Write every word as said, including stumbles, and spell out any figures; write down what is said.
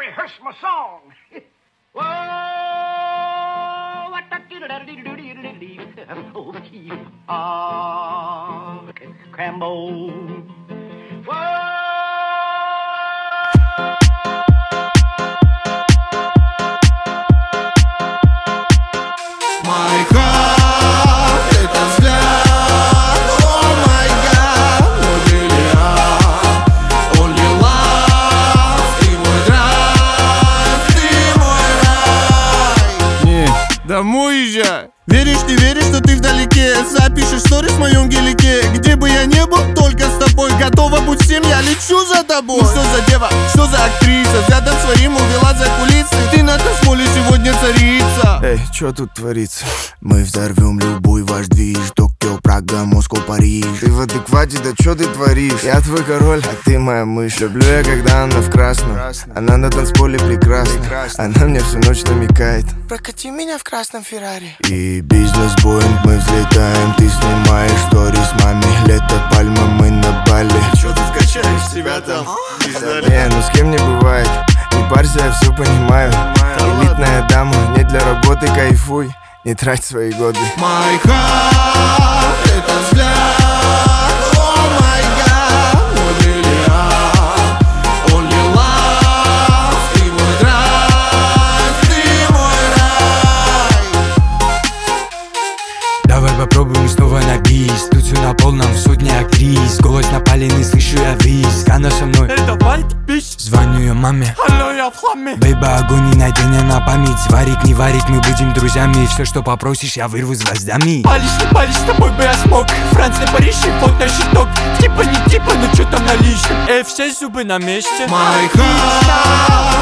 rehearse my song. Whoa, what the ah, Crambo. Whoa. My heart, это взгляд, oh my god, мой бриллиант, only love, ты мой драйв, ты мой рай. Не, домой езжай. Веришь, не веришь, что ты вдалеке? Запишешь сторис в моем гелике. Где бы я не был, только с тобой. Готова будь всем, я лечу за тобой. Ну что за дева, что за актриса? Взглядом своим увела за кулисы. Ты на танцполе сегодня царица. Эй, что тут творится? Мы взорвем любой ваш движ. Токио, Прага, Москва, Париж. Ты в адеквате, да что ты творишь? Я твой король, а ты моя мышь. Люблю я, когда она в красном. Она на танцполе прекрасна. Она мне всю ночь намекает: прокати меня в красном Феррари. И бизнес-боинг, мы взлетаем. Ты снимаешь сторис маме. Лето, пальма, мы на Бали. Чё ты скачаешь себя там? Не, ну с кем не бывает. Не парься, я все понимаю. Элитная дама, не для работы, кайфуй. Не трать свои годы. My heart, это взгляд, oh my god, мой бриллиант, only love, ты мой драйв, ты мой рай. Давай попробуем снова на бис. Тут все на полном, сотни актрис. Голос напаленный, слышу я виск. Она со мной, это вайт, бич. звоню ее маме. Алло, я в хламе. Бейба, огонь не найдя на память. Варить, не варить, мы будем друзьями. Все, что попросишь, я вырву с гвоздями. Палишь, не палишь, с тобой бы я смог. Франция, Париж и вот на щиток. Типа не типа, но что там на личном? Эй, все зубы на месте. My heart.